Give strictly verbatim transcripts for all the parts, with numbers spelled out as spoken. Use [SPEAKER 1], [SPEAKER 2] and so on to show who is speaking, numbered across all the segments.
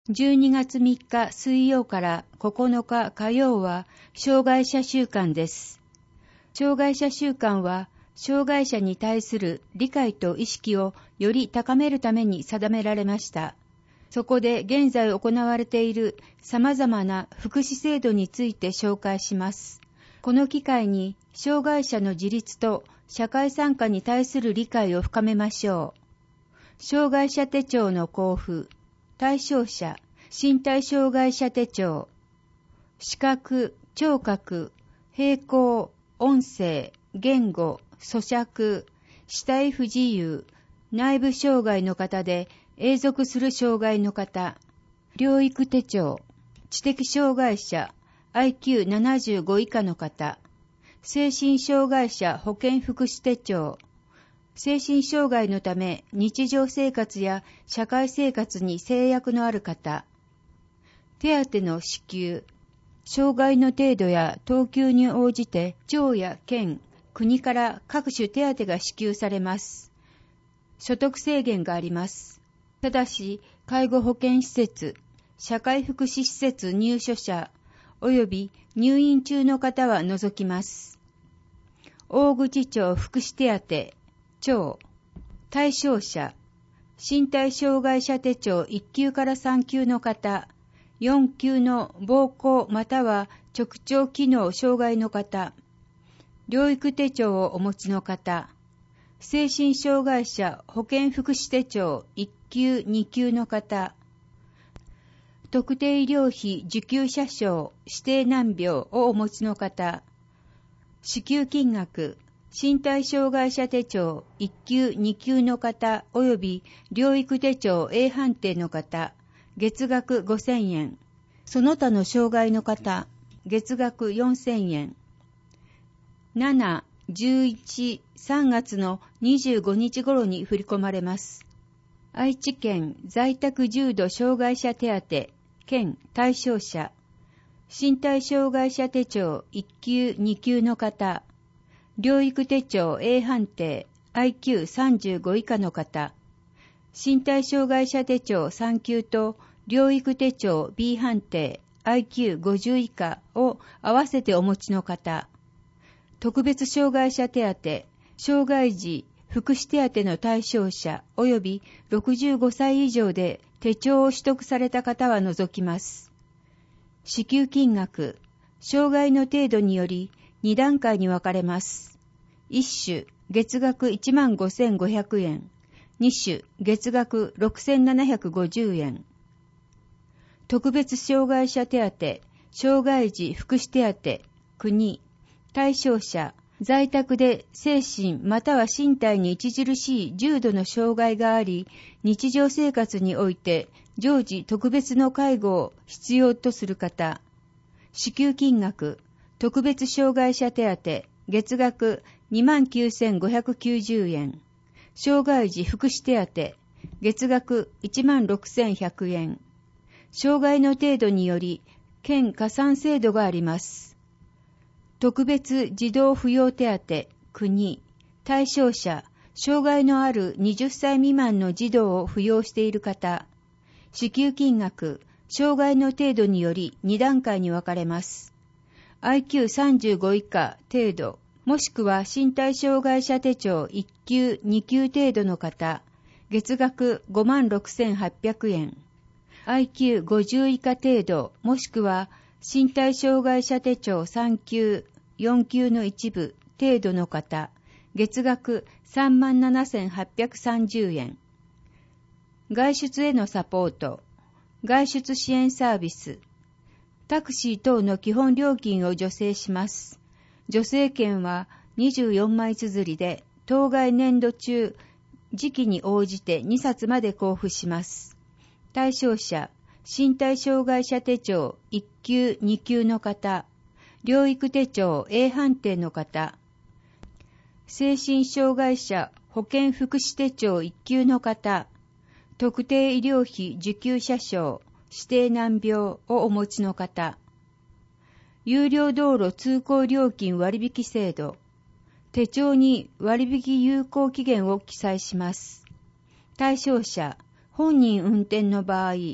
[SPEAKER 1] じゅうにがつみっか水曜からここのか火曜は障害者週間です。障害者週間は障害者に対する理解と意識をより高めるために定められました。そこで現在行われている様々な福祉制度について紹介します。この機会に障害者の自立と社会参加に対する理解を深めましょう。障害者手帳の交付、対象者、身体障害者手帳、視覚、聴覚、並行、音声、言語、咀嚼、肢体不自由、内部障害の方で永続する障害の方、療育手帳、知的障害者、アイキューななじゅうご 以下の方、精神障害者保健福祉手帳、精神障害のため日常生活や社会生活に制約のある方、手当の支給、障害の程度や等級に応じて町や県、国から各種手当が支給されます。所得制限があります。ただし、介護保健施設、社会福祉施設入所者、及び入院中の方は除きます。大口町福祉手当、町、対象者、身体障害者手帳いっきゅうからさんきゅうの方、よんきゅうの膀胱または直腸機能障害の方、療育手帳をお持ちの方、精神障害者保健福祉手帳いっきゅう、にきゅうの方、特定医療費受給者証指定難病をお持ちの方、支給金額、身体障害者手帳いっきゅう、にきゅうの方及び療育手帳 A 判定の方、月額ごせんえん。その他の障害の方、月額よんせんえん。しち、じゅういち、さんがつのにじゅうごにち頃に振り込まれます。愛知県在宅重度障害者手当、県対象者、身体障害者手帳いっきゅう、にきゅうの方、療育手帳 A 判定 アイキューさんじゅうご 以下の方、身体障害者手帳さん級と療育手帳 B 判定 アイキューごじゅう 以下を合わせてお持ちの方、特別障害者手当、障害児福祉手当の対象者及びろくじゅうごさい以上で手帳を取得された方は除きます。支給金額、障害の程度によりに段階に分かれます。いち種、月額 いちまんごせんごひゃくえん。に種、月額ろくせんななひゃくごじゅうえん。特別障害者手当、障害児福祉手当、国、対象者、在宅で精神または身体に著しい重度の障害があり、日常生活において常時特別の介護を必要とする方、支給金額、特別障害者手当、月額 にまんきゅうせんごひゃくきゅうじゅうえん。障害児福祉手当、月額 いちまんろくせんひゃくえん。障害の程度により、県加算制度があります。特別児童扶養手当、国、対象者、障害のあるはたちさい未満の児童を扶養している方、支給金額、障害の程度によりに段階に分かれます。アイキューさんじゅうご 以下程度、もしくは身体障害者手帳いっきゅう、に級程度の方、月額 ごまんろくせんはっぴゃくえん。アイキューごじゅう 以下程度、もしくは身体障害者手帳さん級、よん級の一部程度の方、月額 さんまんななせんはっぴゃくさんじゅうえん。外出へのサポート、外出支援サービス、タクシー等の基本料金を助成します。助成券はにじゅうよんまい綴りで、当該年度中、時期に応じてにさつまで交付します。対象者、身体障害者手帳いっ級、に級の方、療育手帳 A 判定の方、精神障害者保健福祉手帳いっ級の方、特定医療費受給者証、指定難病をお持ちの方、有料道路通行料金割引制度、手帳に割引有効期限を記載します。対象者、本人運転の場合、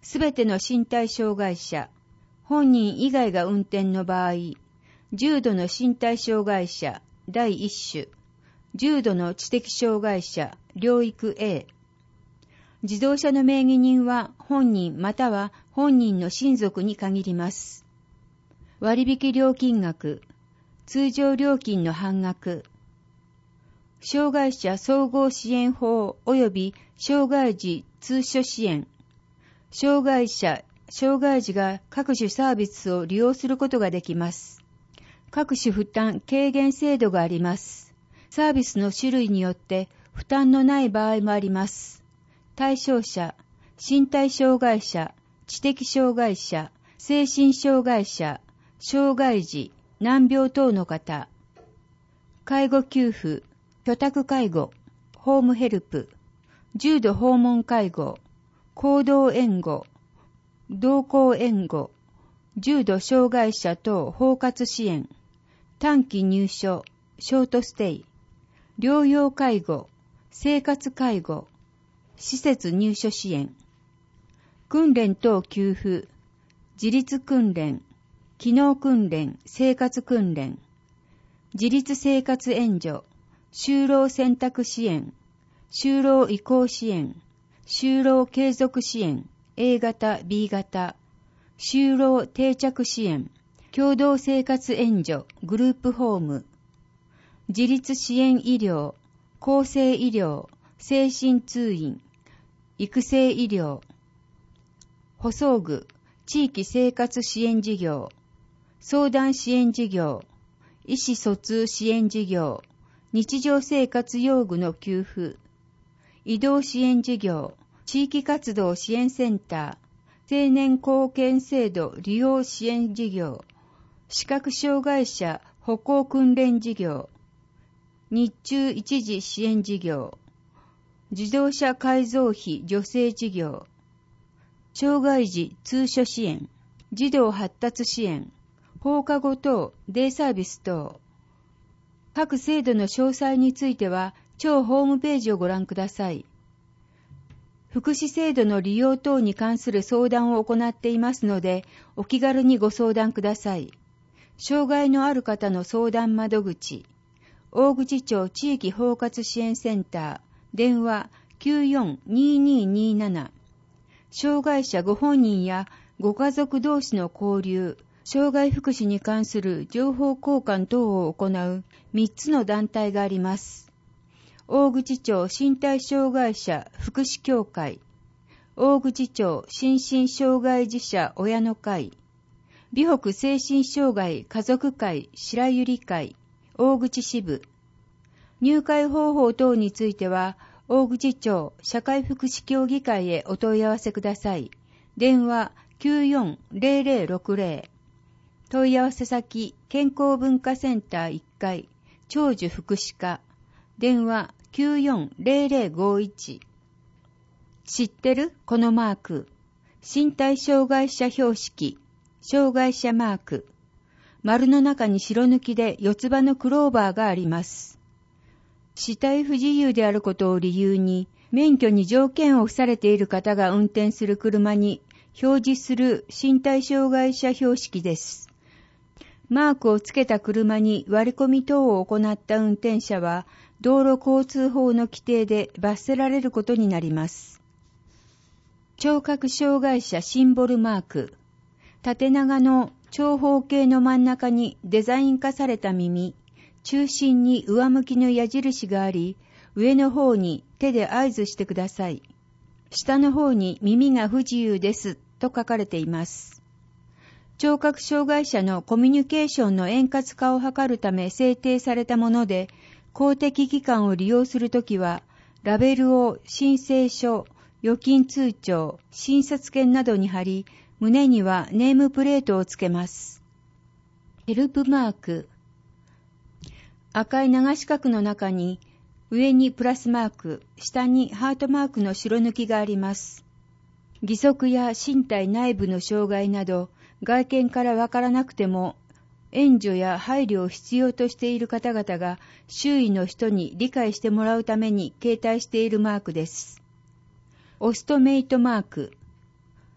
[SPEAKER 1] すべての身体障害者、本人以外が運転の場合、重度の身体障害者だいいっ種、重度の知的障害者療育 A。自動車の名義人は本人または本人の親族に限ります。割引料金額、通常料金の半額。障害者総合支援法及び障害児通所支援。障害者、障害児が各種サービスを利用することができます。各種負担軽減制度があります。サービスの種類によって負担のない場合もあります。対象者、身体障害者、知的障害者、精神障害者、障害児、難病等の方。介護給付、居宅介護、ホームヘルプ、重度訪問介護、行動援護、同行援護、重度障害者等包括支援、短期入所、ショートステイ、療養介護、生活介護、施設入所支援、訓練等給付、自立訓練、機能訓練、生活訓練、自立生活援助、就労選択支援、就労移行支援、就労継続支援、A 型、B 型、就労定着支援、共同生活援助、グループホーム、自立支援医療、厚生医療、精神通院、育成医療、補装具、地域生活支援事業、相談支援事業、意思疎通支援事業、日常生活用具の給付、移動支援事業、地域活動支援センター、青年貢献制度利用支援事業、視覚障害者歩行訓練事業、日中一時支援事業、自動車改造費助成事業、障害児通所支援、児童発達支援、放課後等、デイサービス等。各制度の詳細については、当ホームページをご覧ください。福祉制度の利用等に関する相談を行っていますので、お気軽にご相談ください。障害のある方の相談窓口、大口町地域包括支援センター、電話 きゅうよんにーにーにーなな。障害者ご本人やご家族同士の交流、障害福祉に関する情報交換等を行うみっつの団体があります。大口町身体障害者福祉協会、大口町心身障害児者親の会、美北精神障害家族会白百合会、大口支部。入会方法等については、大口町社会福祉協議会へお問い合わせください。電話 きゅうよんゼロゼロろくゼロ。問い合わせ先、健康文化センターいっかい、長寿福祉課。電話 きゅうよんゼロゼロごいち。知ってる？このマーク。身体障害者標識。障害者マーク。丸の中に白抜きで四つ葉のクローバーがあります。視体不自由であることを理由に、免許に条件を付されている方が運転する車に表示する身体障害者標識です。マークをつけた車に割り込み等を行った運転者は、道路交通法の規定で罰せられることになります。聴覚障害者シンボルマーク。縦長の長方形の真ん中にデザイン化された耳、中心に上向きの矢印があり、上の方に手で合図してください。下の方に耳が不自由ですと書かれています。聴覚障害者のコミュニケーションの円滑化を図るため制定されたもので、公的機関を利用するときは、ラベルを申請書、預金通帳、診察券などに貼り、胸にはネームプレートをつけます。ヘルプマーク。赤い長四角の中に、上にプラスマーク、下にハートマークの白抜きがあります。義足や身体内部の障害など、外見からわからなくても、援助や配慮を必要としている方々が周囲の人に理解してもらうために携帯しているマークです。オストメイトマーク。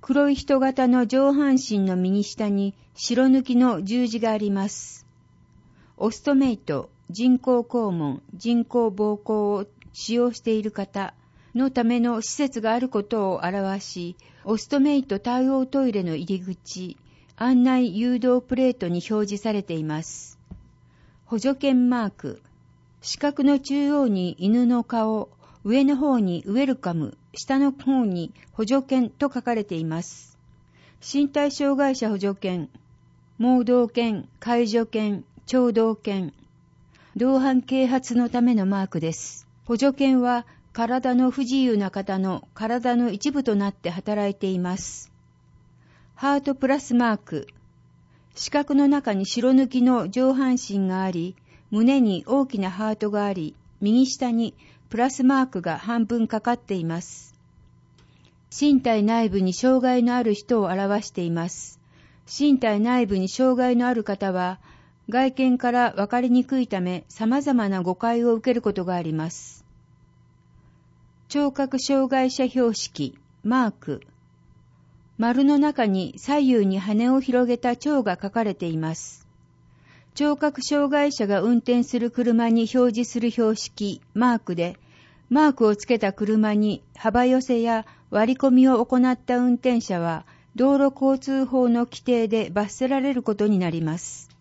[SPEAKER 1] 黒い人型の上半身の右下に白抜きの十字があります。オストメイト、人工肛門、人工膀胱を使用している方のための施設があることを表し、オストメイト対応トイレの入り口、案内誘導プレートに表示されています。補助犬マーク。四角の中央に犬の顔、上の方にウェルカム、下の方に補助犬と書かれています。身体障害者補助犬、盲導犬、介助犬、聴導犬、同伴啓発のためのマークです。補助犬は体の不自由な方の体の一部となって働いています。ハートプラスマーク。四角の中に白抜きの上半身があり、胸に大きなハートがあり、右下にプラスマークが半分かかっています。身体内部に障害のある人を表しています。身体内部に障害のある方は、外見から分かりにくいため様々な誤解を受けることがあります。聴覚障害者標識、マーク。丸の中に左右に羽を広げた蝶が書かれています。聴覚障害者が運転する車に表示する標識、マークで、マークをつけた車に幅寄せや割り込みを行った運転者は、道路交通法の規定で罰せられることになります。